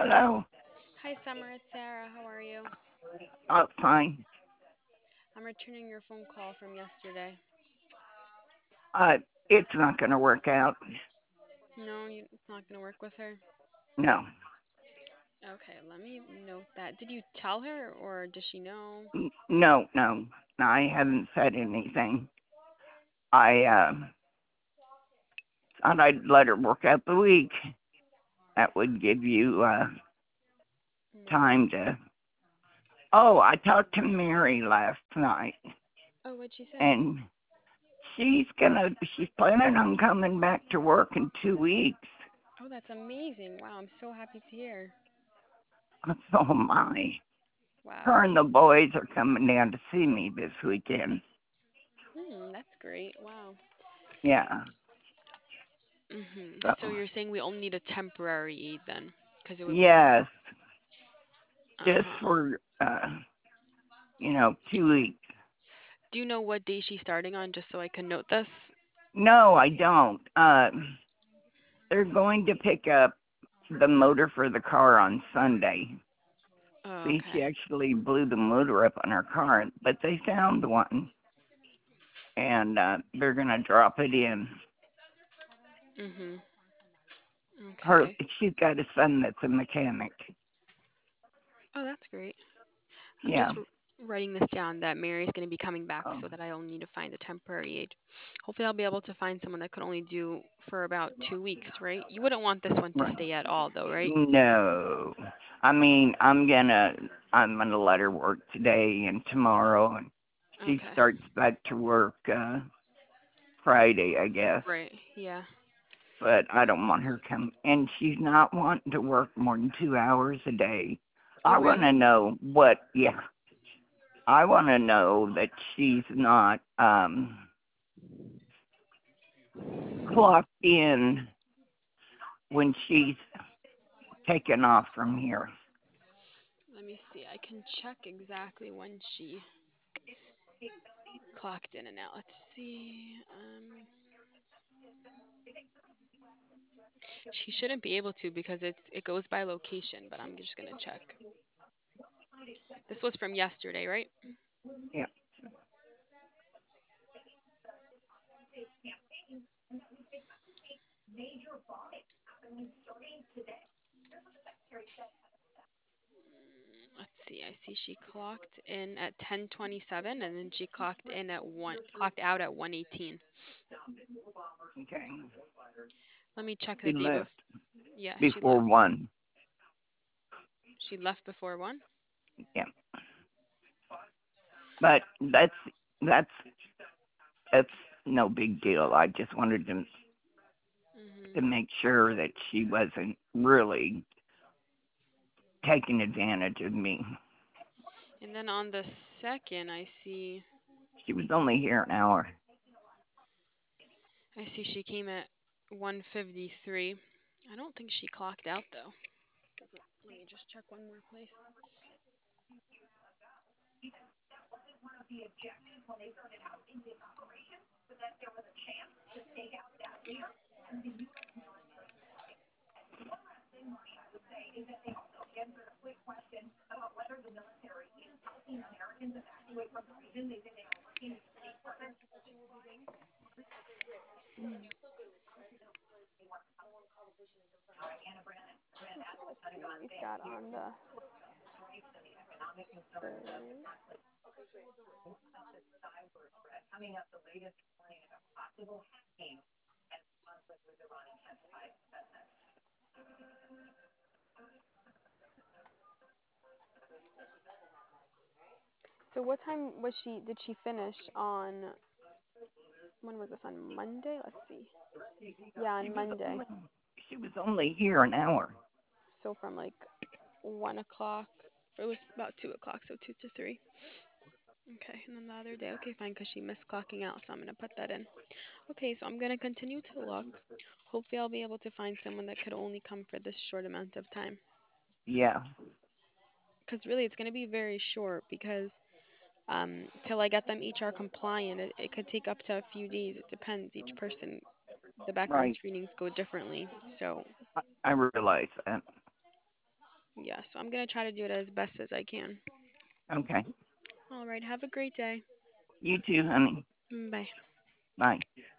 Hello. Hi, Summer. It's Sarah. How are you? Oh, fine. I'm returning your phone call from yesterday. Uh, it's not going to work out. No, it's not going to work with her. No. Okay, let me note that. Did you tell her or does she know? No. I haven't said anything. I thought I'd let her work out the week. That would give you Right. time to. Oh, I talked to Mary last night, Oh, what'd she say? and she's planning on coming back to work in 2 weeks. Oh, that's amazing. Wow, I'm so happy to hear. So my. Wow. Her and the boys are coming down to see me this weekend. That's great. Wow. Yeah. So So you're saying we only need a temporary aid then? Because it would be. yes, just Uh-huh. for 2 weeks. Do you know what day she's starting on just so I can note this? No, I don't. They're going to pick up the motor for the car on Sunday. Oh, See, she okay. actually blew the motor up on her car, but they found one, and they're gonna drop it in. Mhm. Her, Okay. she's got a son that's a mechanic. Oh, that's great. I'm Yeah. just writing this down that Mary's going to be coming back Oh, so that I only need to find a temporary aide. Hopefully, I'll be able to find someone that could only do for about 2 weeks, right? You wouldn't want this one to right. stay at all, though, right? No. I mean, I'm gonna let her work today and tomorrow, and she Okay. starts back to work Friday, I guess. Right. Yeah. But I don't want her come, and she's not wanting to work more than 2 hours a day. Oh, I want to really? know what, yeah, I want to know that she's not clocked in when she's taken off from here. Let me see. I can check exactly when she clocked in and out. Let's see. She shouldn't be able to because it goes by location, but I'm just gonna check. This was from yesterday, right? Yeah. Let's see. I see she clocked in at 10:27 and then she clocked out at 1:18. Okay. Let me check the She day left yeah, she before left. 1. She left before 1. Yeah. But that's that's no big deal. I just wanted to Mhm. make sure that she wasn't really taking advantage of me. And then on the 2nd, She was only here an hour. I see she came at 1:53. I don't think she clocked out though. Let me just check one more place. Let's see. We've got on the 3rd. So what time did she finish on when was this on Monday? Let's see. Yeah, She on was Monday. only she was only here an hour. So from like 1 o'clock. It was about 2 o'clock, so 2 to 3. Okay, and then the other day, okay, fine, because she missed clocking out, so I'm gonna put that in. Okay, so I'm gonna continue to look. Hopefully, I'll be able to find someone that could only come for this short amount of time. Yeah. Because really, it's gonna be very short because till I get them each are compliant, it could take up to a few days. It depends. Each person, the background Right. screenings go differently. So I realize that. Yeah, so I'm gonna try to do it as best as I can. Okay. All right, have a great day. You too, honey. Bye. Bye.